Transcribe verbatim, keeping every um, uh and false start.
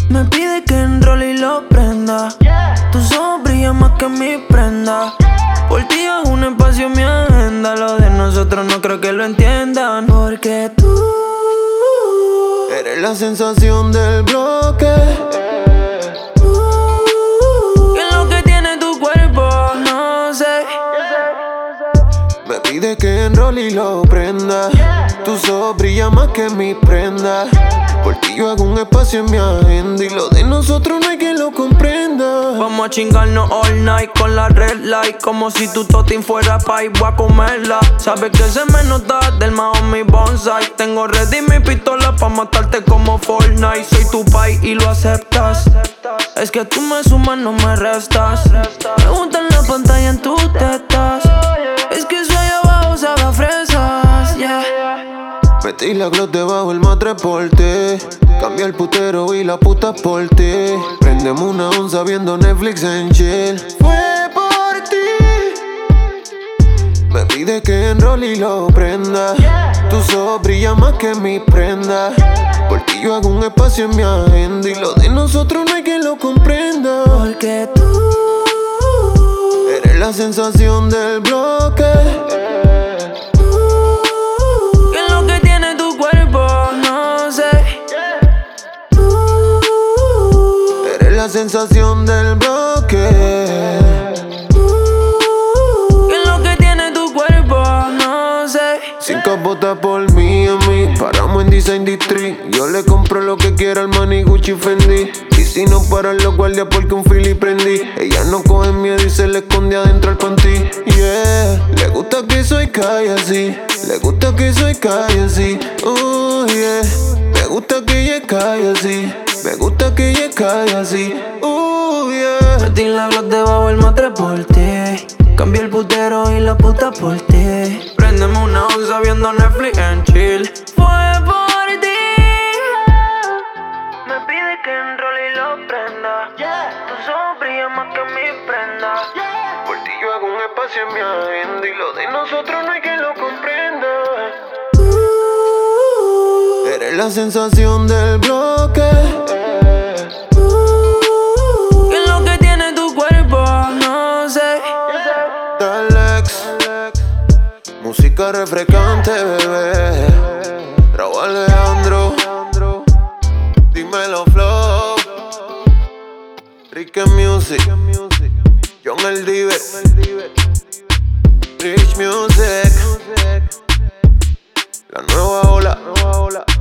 Me pide que enrole y lo prenda. Tus ojos brillan más que mi prenda. Por ti hago un espacio en mi agenda. Lo de nosotros no creo que lo entiendan. Porque tú eres la sensación del bloque. ¿Qué es lo que tiene tu cuerpo? No sé. Me pide que enrole y lo prenda. Tus ojos brillan más que mi prenda. Por ti yo hago un espacio en mi agenda. Y lo de nosotros no hay quien lo comprenda. Vamos a chingarnos all night con la red light. Como si tu totin fuera pa' y voy a comerla. Sabes que se me nota del mi bonsai. Tengo ready mi pistola pa' matarte como Fortnite. Soy tu pai y lo aceptas. Es que tú me sumas, no me restas. Me gusta en la pantalla en tus tetas. Es que soy abajo, sabe a fresas, yeah. Metí la gloss debajo el matreporte. Cambia el putero y la puta por ti. Prendemos una onza viendo Netflix en chill. Fue por ti. Me pide que enrole y lo prenda. Tus ojos brillan más que mi prenda. Por ti yo hago un espacio en mi agenda. Y lo de nosotros no hay quien lo comprenda. Porque tú eres la sensación del bloque. La sensación del bloque. ¿Qué es lo que tiene tu cuerpo? No sé. Cinco botas por mí a mí. Paramos en Design District. Yo le compro lo que quiera al Manny, Gucci, Fendi. Y si no paran los guardias porque un fili prendí. Ella no coge miedo y se le esconde adentro al panty. Yeah. Le gusta que soy calle así. Le gusta que soy calle así. Oh yeah. Me gusta que ella calle así. Me gusta que ella cae así, uh, yeah. Metí la gloss debajo el matre por ti. Cambié el putero y la puta por ti. Prendeme una onza viendo Netflix en chill. Fue por ti. Me pide que enrole y lo prenda. Tus ojos brillan más que mi prenda. Por ti yo hago un espacio en mi agenda. Y lo de nosotros no hay quien lo comprenda. Eres la sensación del bloque. ¿Qué es lo que tiene tu cuerpo? No sé. Dalex, música refrescante, bebé. Raúl Alejandro, dímelo flow. Ricky Music, John el Diver, Rich Music, la nueva ola.